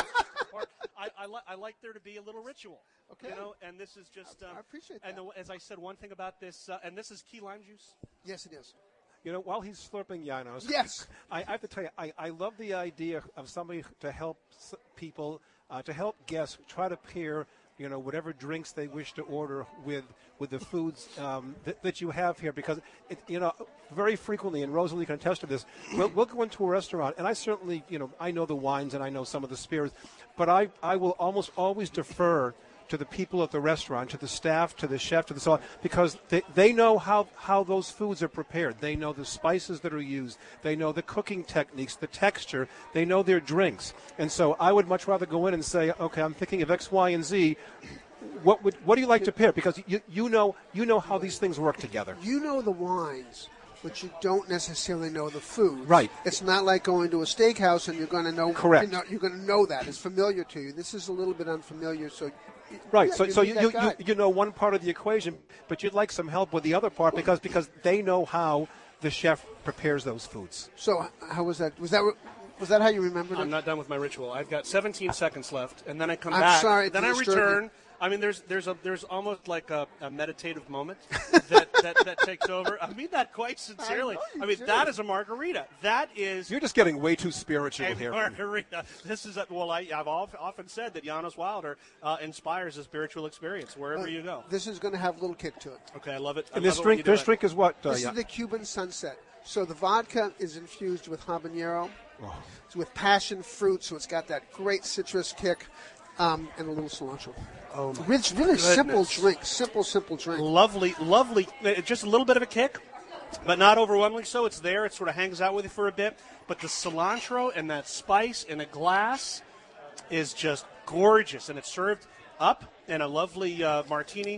I like there to be a little ritual. Okay. And this is just. I appreciate that. And as I said, one thing about this, and this is key lime juice. Yes, it is. While he's slurping Janos, yes, I have to tell you, I love the idea of somebody to help people, to help guests try to pair, whatever drinks they wish to order with the foods that you have here, because very frequently, and Rosalie can attest to this, we'll go into a restaurant, and I certainly, I know the wines and I know some of the spirits, but I will almost always defer to the people at the restaurant, to the staff, to the chef, to the salon, because they know how those foods are prepared. They know the spices that are used. They know the cooking techniques, the texture. They know their drinks. And so I would much rather go in and say, okay, I'm thinking of X, Y, and Z. What do you like to pair? Because you know how these things work together. You know the wines, but you don't necessarily know the food. Right. It's not like going to a steakhouse and you're going to know. Correct. You're going to know that. It's familiar to you. This is a little bit unfamiliar, so. Right, yeah, so you know one part of the equation, but you'd like some help with the other part because they know how the chef prepares those foods. So how was that? Was that how you remembered it? I'm not done with my ritual. I've got 17 seconds left, and then I come I'm back. Sorry, then I return. I mean, there's almost like a meditative moment that takes over. I mean that quite sincerely. I mean, that is a margarita. That is. You're just getting way too spiritual here. Margarita. This is I've often said that Janos Wilder inspires a spiritual experience wherever you go. This is going to have a little kick to it. Okay, I love it. And this drink is what? This is the Cuban Sunset. So the vodka is infused with habanero. Oh. It's with passion fruit, so it's got that great citrus kick. And a little cilantro. Oh, it's really simple drink. Simple drink. Lovely. Just a little bit of a kick, but not overwhelmingly so. It's there. It sort of hangs out with you for a bit. But the cilantro and that spice in a glass is just gorgeous. And it's served up in a lovely martini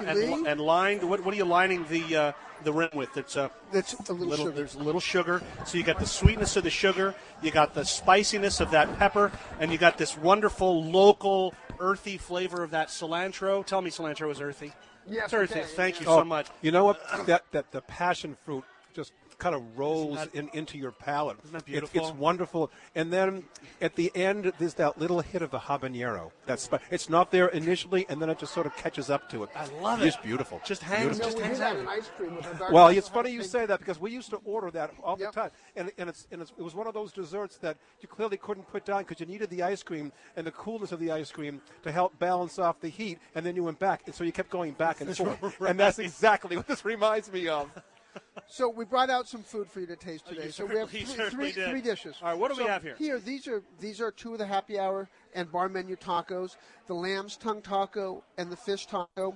and lined. What are you lining the rim with? That's a little sugar. There's a little sugar. So you got the sweetness of the sugar, you got the spiciness of that pepper, and you got this wonderful local earthy flavor of that cilantro. Tell me cilantro is earthy. Yes, it's earthy. Okay. Thank you so much. You know what? That the passion fruit just kind of rolls into your palate. Isn't that beautiful? It's wonderful. And then at the end, there's that little hit of the habanero. It's not there initially, and then it just sort of catches up to it. I love it. It's beautiful. Just hangs. We did that in ice cream with our dark Well, it's funny you say that because we used to order that all the Yep. time, and it was one of those desserts that you clearly couldn't put down because you needed the ice cream and the coolness of the ice cream to help balance off the heat, and then you went back, and so you kept going back and forth, right. and that's exactly what this reminds me of. So we brought out some food for you to taste today. You So we have certainly did. three dishes. All right, what do we have here? These are two of the happy hour and bar menu tacos: the lamb's tongue taco and the fish taco.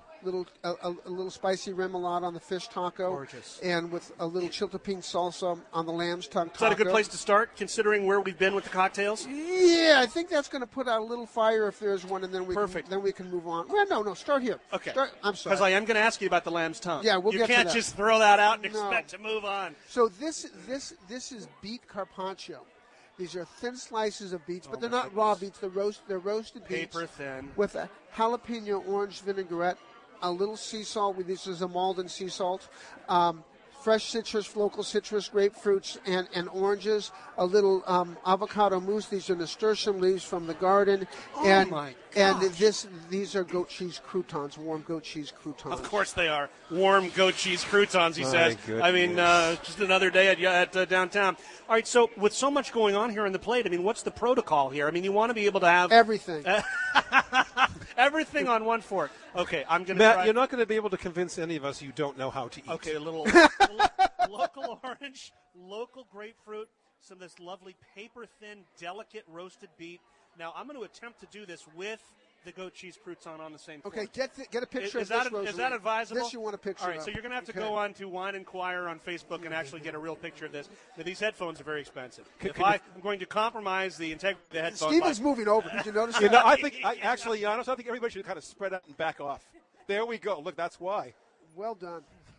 A little spicy remoulade on the fish taco, gorgeous, and with a little chiltepín salsa on the lamb's tongue taco. Is that a good place to start, considering where we've been with the cocktails? Yeah, I think that's going to put out a little fire if there's one, and then we can move on. Well, no, start here. Okay. I'm sorry. Because I am going to ask you about the lamb's tongue. Yeah, we'll get to that. You can't just throw that out and expect to move on. So this is beet carpaccio. These are thin slices of beets, but they're not raw beets. They're roasted beets. Paper thin. With a jalapeno orange vinaigrette, a little sea salt. This is a Malden sea salt. Fresh citrus, local citrus, grapefruits, and oranges. A little avocado mousse. These are nasturtium leaves from the garden. Oh my gosh. These are goat cheese croutons, warm goat cheese croutons. Of course they are. Warm goat cheese croutons, he says. Goodness. I mean, just another day at downtown. All right, so with so much going on here on the plate, I mean, what's the protocol here? I mean, you want to be able to have everything. Everything on one fork. Okay, I'm going to Matt, try. you're not going to be able to convince any of us you don't know how to eat. Okay, a little local orange, local grapefruit, some of this lovely paper-thin, delicate roasted beet. Now, I'm going to attempt to do this with the goat cheese crouton on the same fork. Okay, get a picture Is of this, that Rosalie. advisable? This you want a picture All right, of. so you're going to have to go on to Wine Inquirer on Facebook and actually get a real picture of this. Now, these headphones are very expensive. I'm going to compromise the integrity of the headphones. Steven's moving over. Did you notice You that? know, I think, Janos, I think everybody should kind of spread out and back off. There we go. Look, that's why. Well done.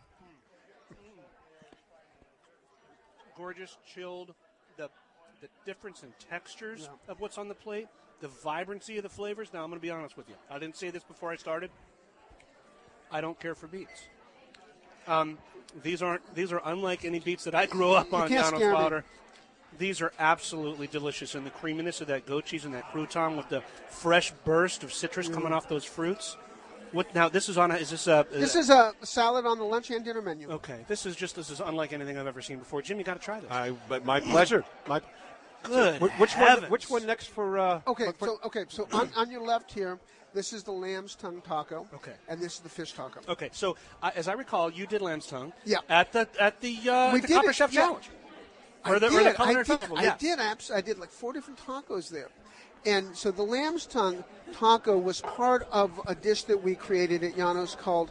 Gorgeous, chilled, the difference in textures of what's on the plate, the vibrancy of the flavors. Now, I'm going to be honest with you. I didn't say this before I started. I don't care for beets. These are unlike any beets that I grew up on, can't Janos scare me. Wilder. These are absolutely delicious, and the creaminess of that goat cheese and that crouton with the fresh burst of citrus coming off those fruits. What now? This is on. Is this a? This is a salad on the lunch and dinner menu. Okay. This is unlike anything I've ever seen before. Jim, you got to try this. But my pleasure. Good. Which one next for? So on your left here, this is the lamb's tongue taco. Okay. And this is the fish taco. Okay. So as I recall, you did lamb's tongue. Yeah. At the Copper Chef Challenge. Or the Culinary Festival. I did like 4 different tacos there. And so the lamb's tongue taco was part of a dish that we created at Janos called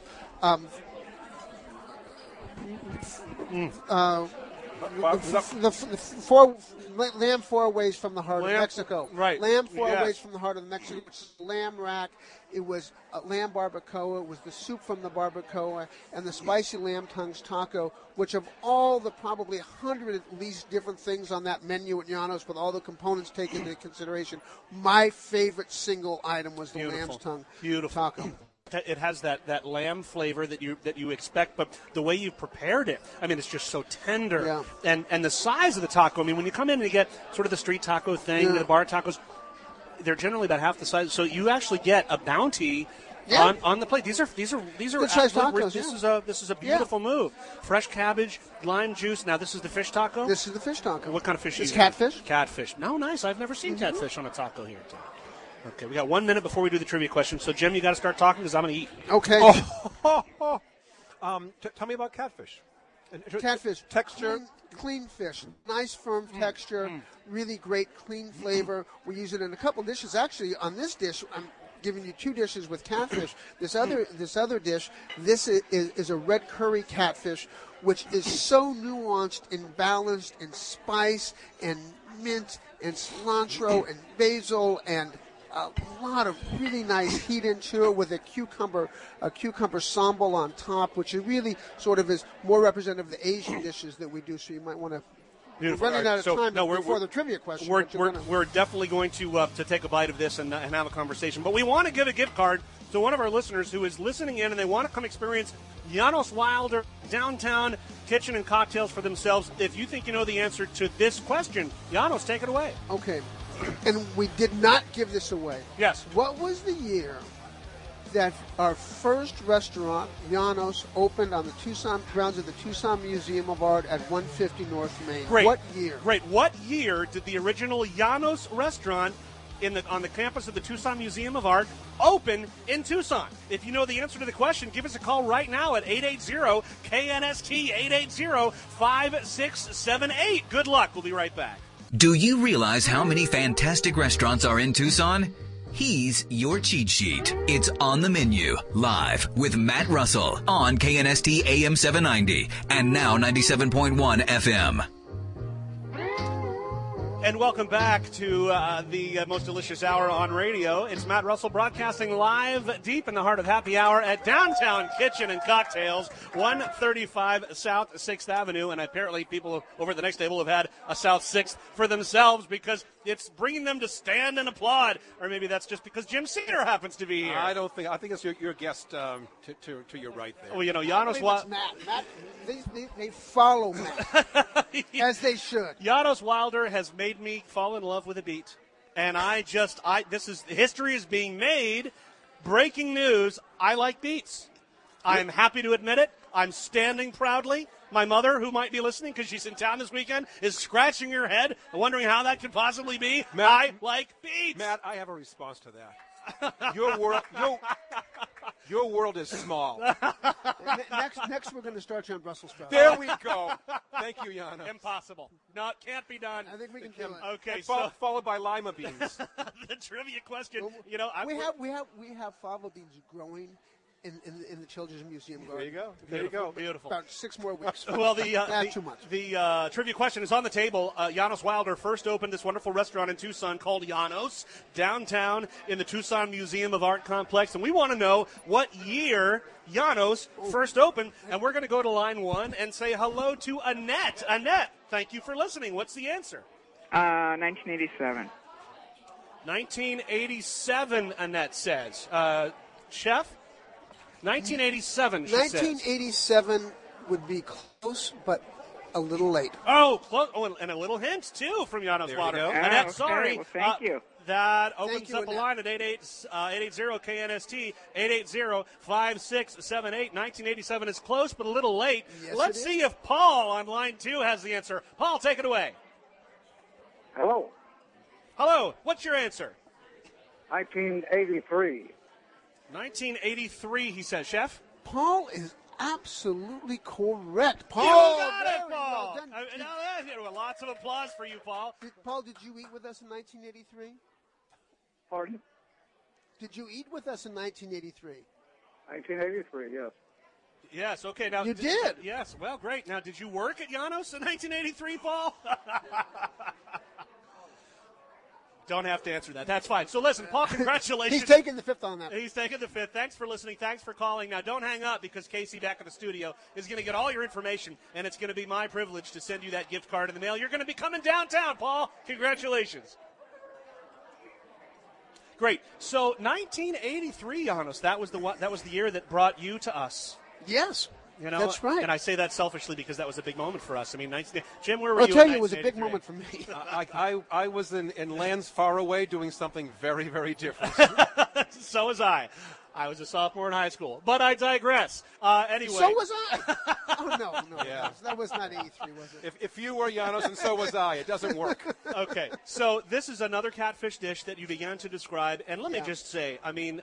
lamb four ways from the heart of Mexico. Right. Lamb four ways from the heart of Mexico. Which is lamb rack. It was lamb barbacoa. It was the soup from the barbacoa and the spicy lamb tongues taco, which of all the probably 100 at least different things on that menu at Janos with all the components taken into consideration, my favorite single item was the lamb's tongue taco. It has that lamb flavor that you expect, but the way you prepared it, I mean, it's just so tender. Yeah. And the size of the taco, I mean, when you come in and you get sort of the street taco thing, the bar tacos, they're generally about half the size. So you actually get a bounty on the plate. These are good size tacos. This is a beautiful move. Fresh cabbage, lime juice. Now this is the fish taco. This is the fish taco. What kind of fish? It's catfish. Catfish. No, nice. I've never seen catfish on a taco here today. Okay, we got 1 minute before we do the trivia question. So, Jim, you got to start talking because I'm going to eat. Okay. Tell me about catfish. Catfish. Texture. Clean fish. Nice, firm texture. Really great, clean flavor. We use it in a couple dishes. Actually, on this dish, I'm giving you 2 dishes with catfish. This other dish, this is a red curry catfish, which is so nuanced and balanced in spice and mint and cilantro and basil and a lot of really nice heat into it with a cucumber sambal on top, which is really sort of is more representative of the Asian dishes that we do. So you might want to. We're running out of time before the trivia question. We're definitely going to take a bite of this and have a conversation. But we want to give a gift card to one of our listeners who is listening in and they want to come experience Janos Wilder Downtown Kitchen and Cocktails for themselves. If you think you know the answer to this question, Janos, take it away. Okay. And we did not give this away. Yes. What was the year that our first restaurant, Janos, opened on the Tucson grounds of the Tucson Museum of Art at 150 North Main? Great. What year? Great. What year did the original Janos restaurant on the campus of the Tucson Museum of Art open in Tucson? If you know the answer to the question, give us a call right now at 880-KNST, 880-5678. Good luck. We'll be right back. Do you realize how many fantastic restaurants are in Tucson? He's your cheat sheet. It's On the Menu, live with Matt Russell on KNST AM 790 and now 97.1 FM. And welcome back to the most delicious hour on radio. It's Matt Russell broadcasting live deep in the heart of happy hour at Downtown Kitchen and Cocktails, 135 South 6th Avenue. And apparently people over at the next table have had a South 6th for themselves because it's bringing them to stand and applaud. Or maybe that's just because Jim Cedar happens to be here. I think it's your guest to your right there. Well, you know, Janos Matt, they follow Matt, as they should. Janos Wilder has made me fall in love with a beet. And history is being made. Breaking news, I like beets. I'm happy to admit it. I'm standing proudly. My mother, who might be listening because she's in town this weekend, is scratching her head, wondering how that could possibly be. Matt, I like beets. Matt, I have a response to that. Your world is small. Next, we're going to start you on Brussels sprouts. There we go. Thank you, Janos. Impossible. No, it can't be done. I think we can do it. Okay, followed by lima beans. The trivia question. We have fava beans growing in the Children's Museum garden. There you go. Beautiful. About 6 more weeks. Well, not too much. The trivia question is on the table. Janos Wilder first opened this wonderful restaurant in Tucson called Janos, downtown in the Tucson Museum of Art Complex. And we want to know what year Janos first opened. And we're going to go to line 1 and say hello to Annette. Annette, thank you for listening. What's the answer? 1987. 1987, Annette says. Chef? 1987, she 1987 says. would be close, but a little late. Oh, close. Oh, and a little hint, too, from Janos Wilder. Annette, sorry. Well, thank you. That opens you, up a Annette. line at 880-KNST, 880-5678. 1987 is close, but a little late. Yes, Let's see if Paul on line 2 has the answer. Paul, take it away. Hello. Hello. What's your answer? 1983. 1983, he says. Chef? Paul is absolutely correct. Paul, You got it, very Paul. well done. Lots of applause for you, Paul. Paul, did you eat with us in 1983? Pardon? Did you eat with us in 1983? 1983, yes. Yes, okay. Now You did? Yes, well, great. Now, did you work at Janos in 1983, Paul? Don't have to answer that. That's fine. So listen, Paul, congratulations. He's taking the 5th on that. He's taking the 5th. Thanks for listening. Thanks for calling. Now, don't hang up because Casey back in the studio is going to get all your information, and it's going to be my privilege to send you that gift card in the mail. You're going to be coming downtown, Paul. Congratulations. Great. So 1983, Janos, that was the year that brought you to us. Yes. You know, that's right. And I say that selfishly because that was a big moment for us. I mean, Jim, where were I'll you? tell you, it was a big moment for me. I was in lands far away doing something very, very different. So was I. I was a sophomore in high school. But I digress. Anyway. So was I. Oh, no. Yeah. That was not 83, was it? If you were Janos and so was I, it doesn't work. Okay. So this is another catfish dish that you began to describe. And let me just say, I mean,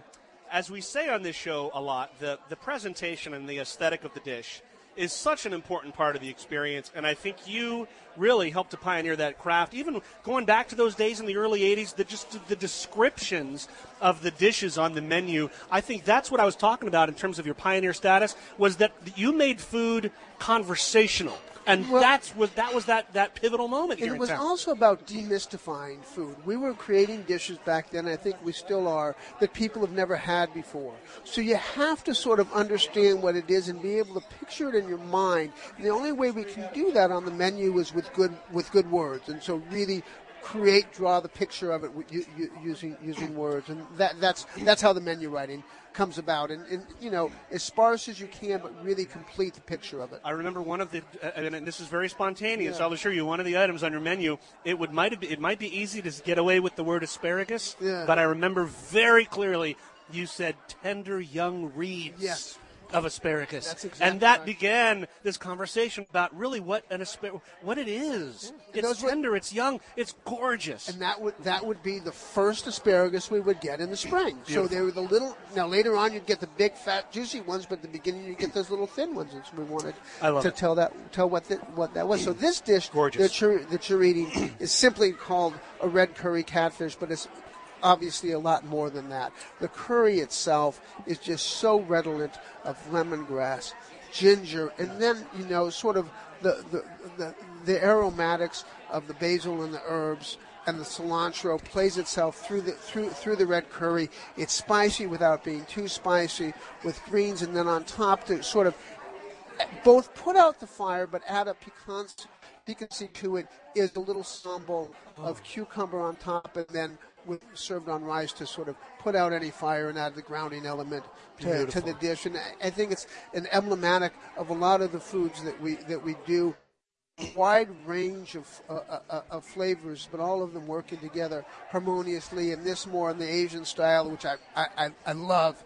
as we say on this show a lot, the presentation and the aesthetic of the dish is such an important part of the experience, and I think you really helped to pioneer that craft. Even going back to those days in the early 80s, the descriptions of the dishes on the menu, I think that's what I was talking about in terms of your pioneer status, was that you made food conversational. And that was that pivotal moment here And it in was town. also about demystifying food. We were creating dishes back then, I think we still are, that people have never had before. So you have to sort of understand what it is and be able to picture it in your mind. And the only way we can do that on the menu is with good words. And so really draw the picture of it using words. And that's how the menu writing comes about, and you know, as sparse as you can, but really complete the picture of it. I remember one of the, and this is very spontaneous. I'll assure you, one of the items on your menu, it might be easy to get away with the word asparagus, but I remember very clearly you said tender young reeds of asparagus. That's exactly and that right. began this conversation about really what it is. Yeah. It's tender, it's young, it's gorgeous. And that would be the first asparagus we would get in the spring. So they were the little. Now later on you'd get the big, fat, juicy ones, but at the beginning you get those little thin ones. And so we wanted to tell what that was. So this dish that you're eating is simply called a red curry catfish, but it's obviously a lot more than that. The curry itself is just so redolent of lemongrass, ginger, and then, you know, sort of the aromatics of the basil and the herbs and the cilantro plays itself through the red curry. It's spicy without being too spicy, with greens, and then on top to sort of both put out the fire but add a piquancy to it is a little sambal of cucumber on top, and then served on rice to sort of put out any fire and add the grounding element to the dish. And I think it's an emblematic of a lot of the foods that we do. Wide range of flavors, but all of them working together harmoniously, and this more in the Asian style, which I love.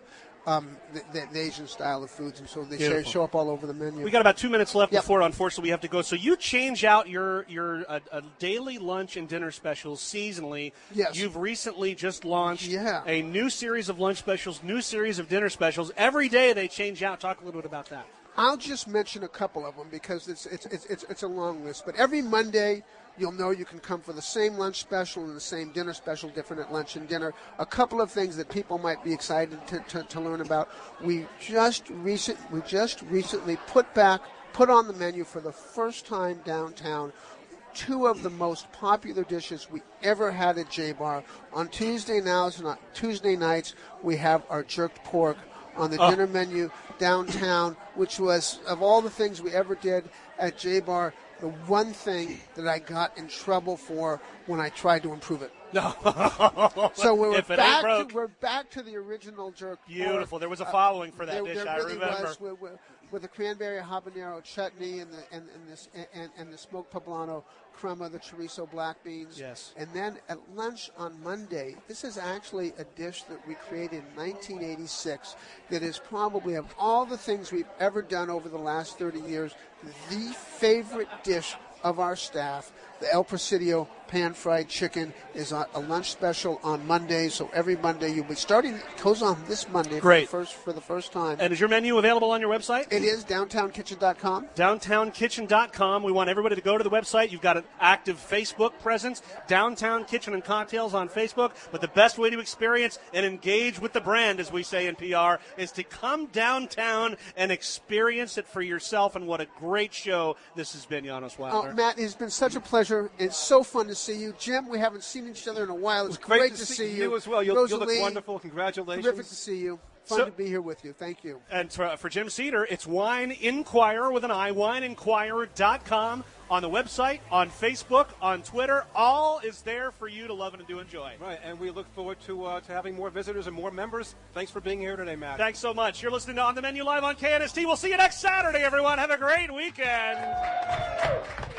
The Asian style of foods, and so they show up all over the menu. We got about 2 minutes left before, unfortunately, we have to go. So you change out your daily lunch and dinner specials seasonally. Yes. You've recently just launched a new series of lunch specials, new series of dinner specials. Every day they change out. Talk a little bit about that. I'll just mention a couple of them because it's a long list. But every Monday, you'll know you can come for the same lunch special and the same dinner special, different at lunch and dinner. A couple of things that people might be excited to learn about. We just recently put on the menu for the first time downtown two of the most popular dishes we ever had at J-Bar. On Tuesday nights, we have our jerked pork on the dinner menu downtown, which was, of all the things we ever did at J-Bar, the one thing that I got in trouble for when I tried to improve it. No. So we're back to the original jerk. Beautiful. There was a following for that dish. There I really remember. Was, with the cranberry habanero chutney and the smoked poblano crema, the chorizo black beans. Yes. And then at lunch on Monday, this is actually a dish that we created in 1986 that is probably, of all the things we've ever done over the last 30 years, the favorite dish of our staff. The El Presidio pan-fried chicken is a lunch special on Monday, so every Monday you'll be starting. It goes on this Monday for the first time. And is your menu available on your website? It is, downtownkitchen.com. Downtownkitchen.com. We want everybody to go to the website. You've got an active Facebook presence, Downtown Kitchen and Cocktails on Facebook. But the best way to experience and engage with the brand, as we say in PR, is to come downtown and experience it for yourself. And what a great show this has been, Janos Wagner. Oh, Matt, it's been such a pleasure. It's so fun to see you. Jim, we haven't seen each other in a while. It's great to see you. You as well. You look wonderful. Congratulations. Terrific to see you. Fun to be here with you. Thank you. And for Jim Cedar, it's Wine Inquirer with an I, wineinquirer.com. On the website, on Facebook, on Twitter, all is there for you to love and to enjoy. Right, and we look forward to having more visitors and more members. Thanks for being here today, Matt. Thanks so much. You're listening to On the Menu Live on KNST. We'll see you next Saturday, everyone. Have a great weekend.